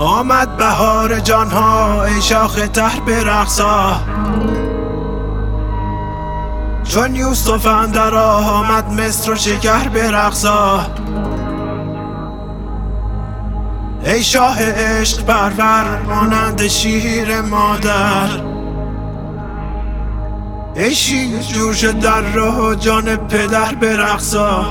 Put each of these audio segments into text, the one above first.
آمد بهار جانها ای شاخ تر برقصا، چون یوسف اندر آمد مصر و شکر برقصا. ای شاه عشق پرور مانند شیر مادر، ای شیر جوش در راه جان پدر برقصا.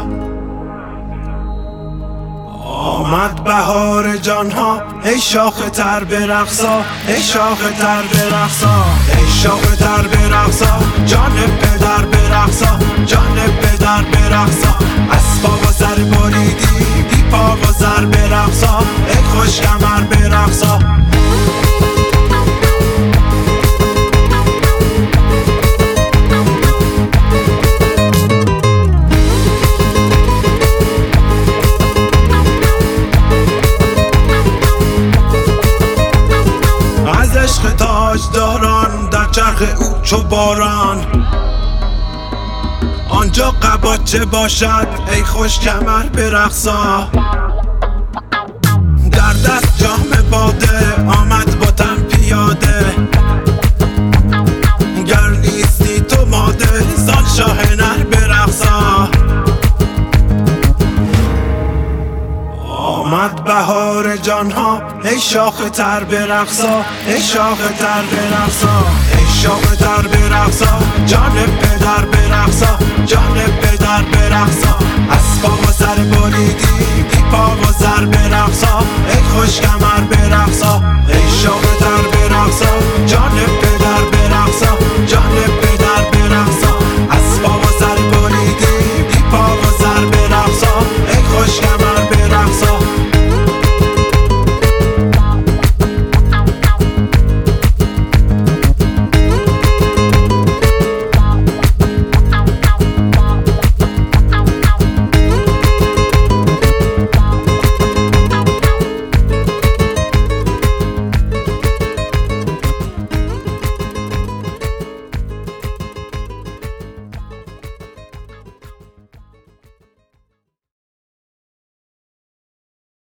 آمد بهار جانها ای شاخ تر برقصا، ای شاخ تر برقصا، ای شاخ تر برقصا، جان پدر برقصا، جان پدر برقصا. از پا و سر بریدی بی پا و سر برقصا، ای خوش کمر برقصا. عشق تاجداران در چرخ او چو باران، آنجا قباچه باشد ای خوش کمر برقصا. در دست جام باده آمد با تن پیاده، گر نیستی تو ماده زان شاه نر برقصا. آمد بهار جانها ای شاخ تر برقصا، ای شاخ تر برقصا، ای شاخ تر برقصا، جان پدر برقصا، جان پدر برقصا. از پا و سر بریدی بی پا